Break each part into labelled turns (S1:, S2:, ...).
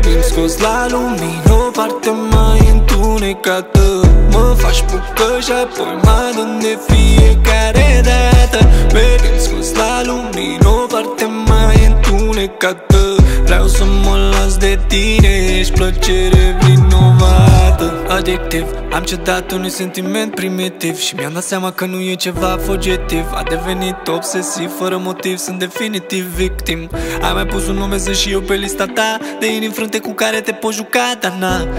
S1: Baby, îmi scoți la lumină o parte mai întunecată. Mă faci bucă și apoi mă adun de fiecare dată. Baby, îmi scoți la lumină o parte mai întunecată. Vreau să mă las de tine, ești plăcere vinovată. Adictiv, am cedat unui sentiment primitiv și mi-am dat seama că nu e ceva fugitiv. A devenit obsesiv, fără motiv, sunt definitiv victim. Ai mai pus un nume, sunt și eu pe lista ta de inimi frânte cu care te poți juca. Dar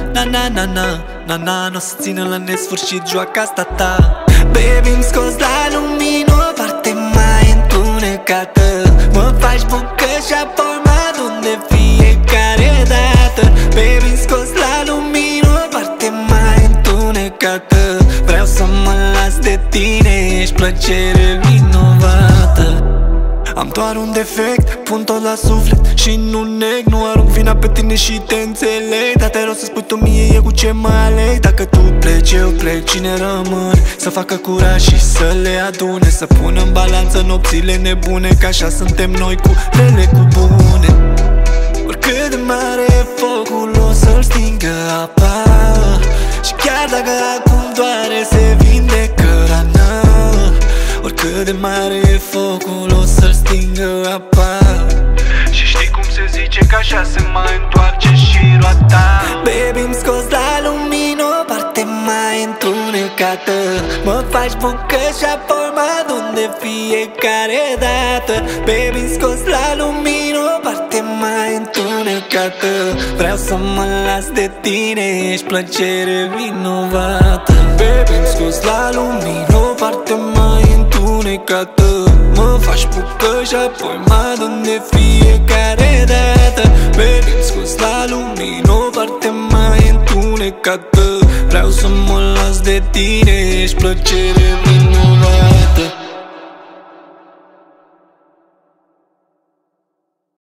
S1: na, n-o să țină la nesfârșit joaca asta ta. Baby, îmi scoți la lumină o parte mai întunecată. Mă faci bucă și apoi mă adun de fiecare dată. Baby, îmi scoți la lumină o parte mai întunecată. Vreau să mă las de tine, ești plăcere vinovată. Am doar un defect, pun tot la suflet și nu neg. Nu arunc vina pe tine și te înțeleg, dar te rog să spui tu mie e cu ce mă aleg. Dacă tu pleci, eu plec, cine rămâne? Să facă curaj și să le adune, să pună în balanță nopțile nebune, că așa suntem noi, cu rele cu bune. Oricât de mare e focul, o să-l stingă apa. Și chiar dacă acum doare, se vindecă rana. Oricât de mare e focul, o să-l stingă apa.
S2: Și știi cum se zice că așa se mai întoarce și roata.
S1: Baby, îmi scoți la lumină o parte mai întunecată. Mă faci bucă și apoi mă adun de fiecare dată. Baby, îmi scoți la lumină o parte mai întunecată. Vreau să mă las de tine, ești plăcere vinovată. Baby, îmi scoți la lumină o parte mai întunecată. Mă faci bucă și apoi mă adun de fiecare dată. Baby, îmi scoți la lumină o parte mai întunecată. Vreau să mă las de tine, ești plăcere vinovată.